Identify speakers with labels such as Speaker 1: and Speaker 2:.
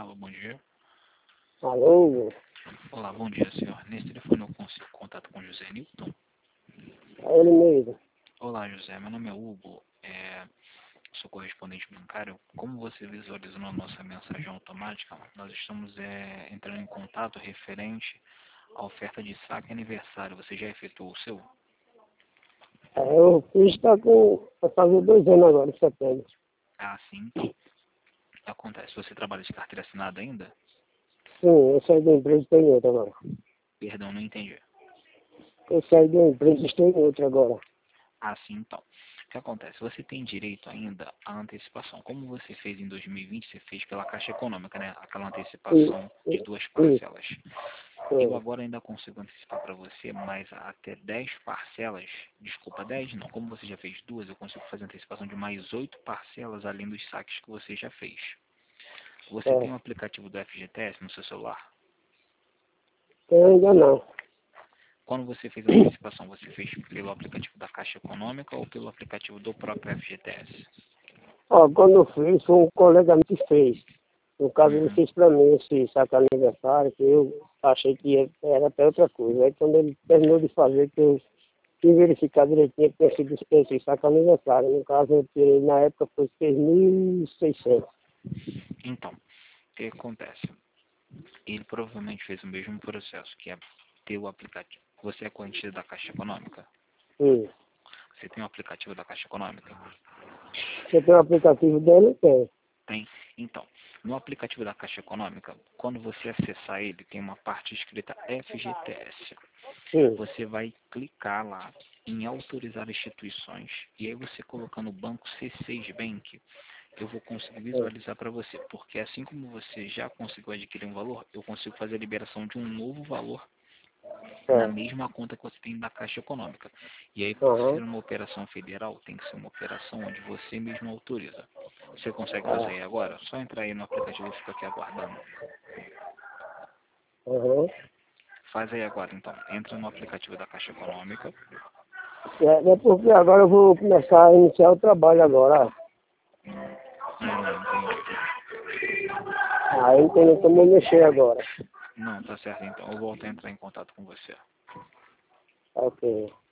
Speaker 1: Alô, bom dia.
Speaker 2: Alô,
Speaker 1: Olá, bom dia, senhor. Nesse telefone eu consigo contato com José Newton.
Speaker 2: é ele mesmo.
Speaker 1: Olá, José. Meu nome é Hugo. Sou correspondente bancário. Como você visualizou na nossa mensagem automática, nós estamos entrando em contato referente à oferta de saque aniversário. Você já efetuou o seu?
Speaker 2: Eu fiz, vai fazer 2 anos agora, em setembro.
Speaker 1: Ah, sim, então. Acontece. Você trabalha de carteira assinada ainda?
Speaker 2: Sim, eu saí da empresa e estou em outra agora.
Speaker 1: Perdão, não entendi.
Speaker 2: Eu saí da empresa e estou em outra agora.
Speaker 1: Ah, sim, então. O que acontece? Você tem direito ainda à antecipação. Como você fez em 2020, você fez pela Caixa Econômica, né? Aquela
Speaker 2: E,
Speaker 1: antecipação de
Speaker 2: e,
Speaker 1: 2
Speaker 2: e,
Speaker 1: parcelas. Eu
Speaker 2: é,
Speaker 1: agora ainda consigo antecipar para você, mas até 10 parcelas, desculpa, 10 não. Como você já fez 2, eu consigo fazer antecipação de mais 8 parcelas além dos saques que você já fez. Você tem
Speaker 2: é,
Speaker 1: um aplicativo do FGTS no seu celular?
Speaker 2: eu ainda não.
Speaker 1: Quando você fez a antecipação, você fez pelo aplicativo da Caixa Econômica ou pelo aplicativo do próprio FGTS?
Speaker 2: Ó, quando eu fiz, foi um colega meu que fez. No caso, ele
Speaker 1: Uhum.
Speaker 2: fez para mim esse saco aniversário, que eu achei que era até outra coisa. Aí quando ele terminou de fazer, que eu fui verificar direitinho que tinha sido esse saco aniversário. No caso, eu tirei, na época, foi 6.600.
Speaker 1: Então, o que acontece? Ele provavelmente fez o mesmo processo, que é ter o aplicativo. Você é correntista da Caixa Econômica?
Speaker 2: Sim.
Speaker 1: Você tem o aplicativo da Caixa Econômica?
Speaker 2: Você tem o aplicativo dele? Tem.
Speaker 1: Tem. Então, no aplicativo da Caixa Econômica, quando você acessar ele, tem uma parte escrita FGTS.
Speaker 2: Sim.
Speaker 1: Você vai clicar lá em autorizar instituições e aí você colocando o banco C6 Bank, eu vou conseguir
Speaker 2: É.
Speaker 1: visualizar para você, porque assim como você já conseguiu adquirir um valor, eu consigo fazer a liberação de um novo valor na
Speaker 2: É.
Speaker 1: mesma conta que você tem da Caixa Econômica. E aí, por ser
Speaker 2: Aham.
Speaker 1: uma operação federal, tem que ser uma operação onde você mesmo autoriza. Você consegue fazer
Speaker 2: Ah.
Speaker 1: aí agora? Só entrar aí no aplicativo e fica aqui aguardando.
Speaker 2: Aham.
Speaker 1: Faz aí agora, então. Entra no aplicativo da Caixa Econômica.
Speaker 2: É porque agora eu vou começar a iniciar o trabalho agora.
Speaker 1: Não entendi.
Speaker 2: Aí eu tenho como mexer agora.
Speaker 1: Não, tá certo então. Eu volto a entrar em contato com você.
Speaker 2: Ok.